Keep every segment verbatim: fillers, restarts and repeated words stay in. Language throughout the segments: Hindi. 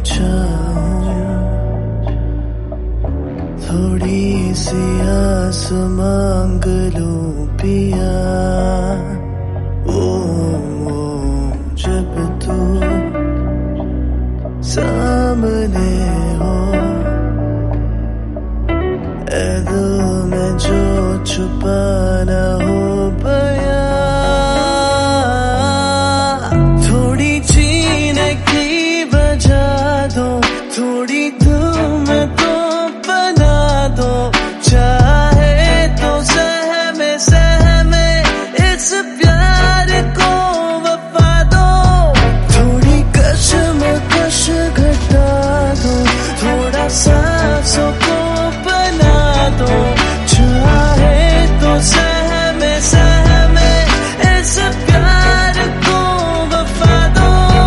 चाहूं, थोड़ी सी आस मांग लो पिया। ओ, ओ जब तू सामने हो, ऐ दिल में जो छुपाना हो बया। थोड़ी जीने की वजह दो, थोड़ी तुम तो बना दो, चाहे तो सहमे सहमे इस प्यार को वफा दो। थोड़ी कशमकश घटा दो, थोड़ा सांसों को बना दो, चाहे तो सहमे सहमे इस प्यार को वफा दो।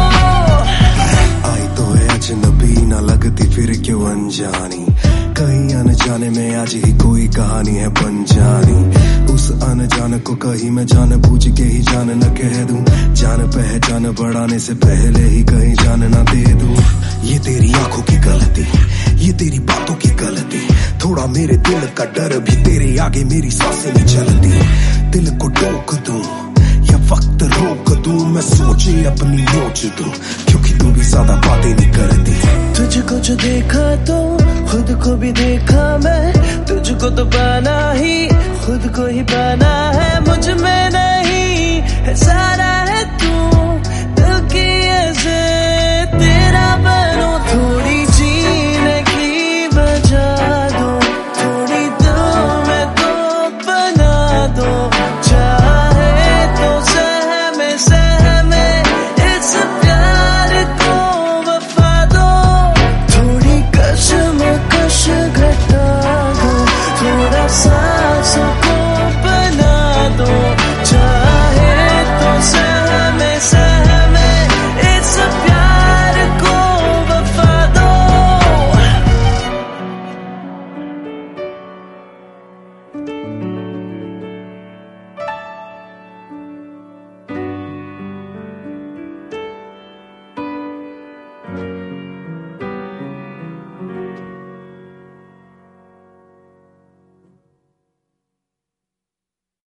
आई तो है अजनबी, ना लगती फिर क्यों अनजानी, कहीं अनजाने में आज ही कोई कहानी है बन जानी। उस अनजान को कहीं मैं जान बूझ के ही जान न कह दूं, जान पहचान बढ़ाने से पहले ही कहीं जान न दे दूं। ये तेरी आंखों की गलती, ये तेरी बातों की गलती, थोड़ा मेरे दिल का डर भी तेरे आगे मेरी सांसें नहीं चलती। दिल को टोक दूं या वक्त रोक दूं, मैं सोचे अपनी नोच दूं, क्योंकि तू भी ज्यादा बातें नहीं करती। तुझको जो देखा तो खुद को भी देखा मैं, तुझको तो पाना ही खुद को ही पाना है। मुझ में नहीं है सारा